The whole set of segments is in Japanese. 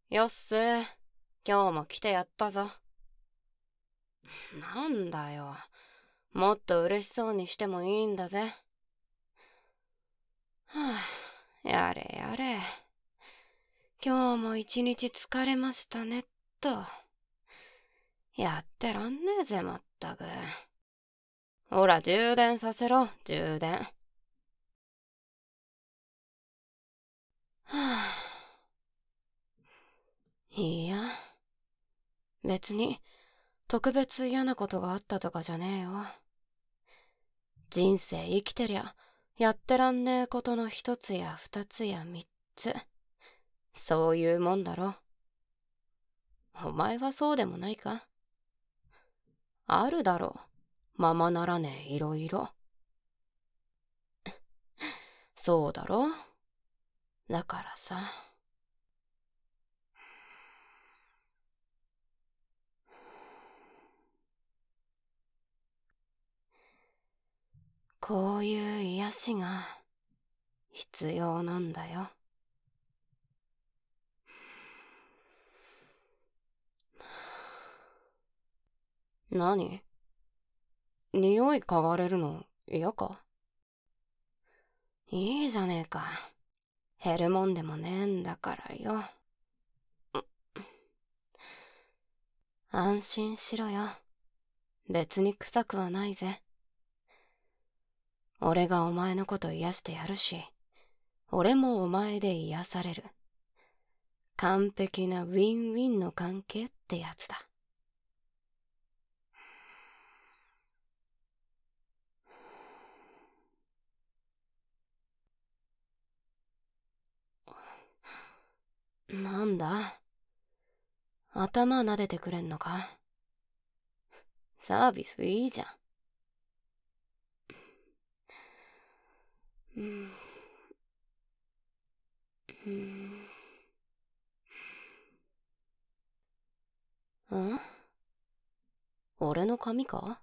よっす。今日も来てやったぞ。なんだよ。もっと嬉しそうにしてもいいんだぜ。はあ、やれやれ。今日も一日疲れましたねっと。やってらんねえぜまったく。ほら充電させろ、充電。はあ、いや、別に特別嫌なことがあったとかじゃねえよ。人生生きてりゃやってらんねえことの一つや二つや三つ、そういうもんだろ。お前はそうでもないか？あるだろう、ままならねえいろいろ。そうだろ。だからさ。こういう癒しが必要なんだよ。何？匂い嗅がれるの嫌か？いいじゃねえか。減るもんでもねえんだからよ。安心しろよ。別に臭くはないぜ。俺がお前のこと癒してやるし、俺もお前で癒される。完璧なウィンウィンの関係ってやつだ。なんだ？頭撫でてくれんのか？サービスいいじゃん。うん。うん。ん？俺の髪か？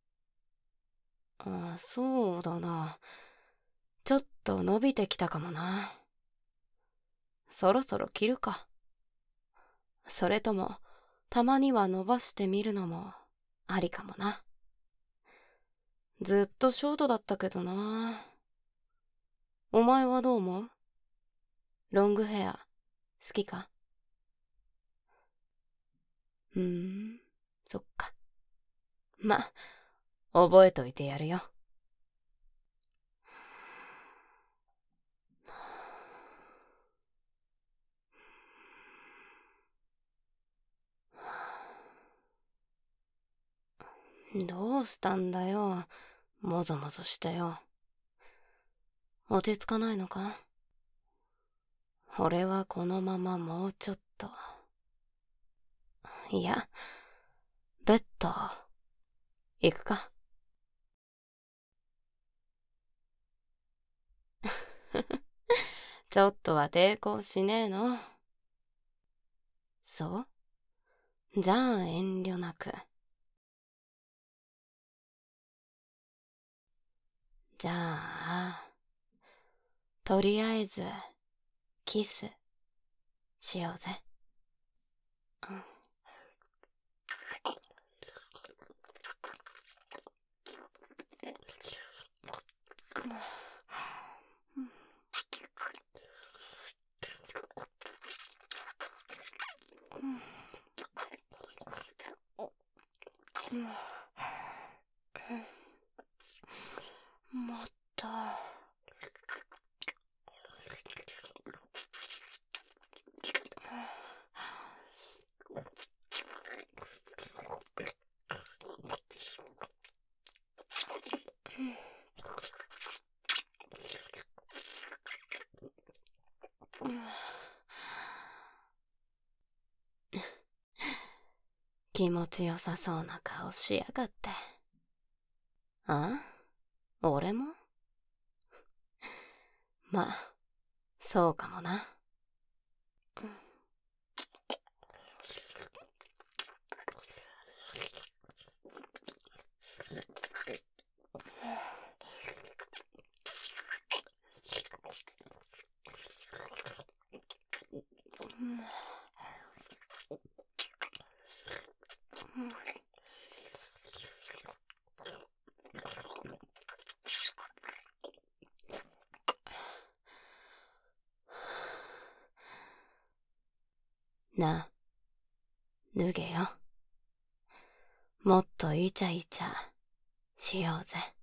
あ、そうだな。ちょっと伸びてきたかもな。そろそろ切るか。それとも、たまには伸ばしてみるのもありかもな。ずっとショートだったけどな。お前はどう思う？ロングヘア好きか？そっか。ま、覚えといてやるよ。どうしたんだよ。もぞもぞしてよ。落ち着かないのか？俺はこのままもうちょっと。いや、ベッド、行くか。ちょっとは抵抗しねえの？そう？じゃあ遠慮なく。じゃあ、とりあえず、キス、しようぜ。うん。もっと。気持ちよさそうな顔しやがって。あ？俺も？まあ、そうかもな。 なあ、脱げよ。もっとイチャイチャしようぜ。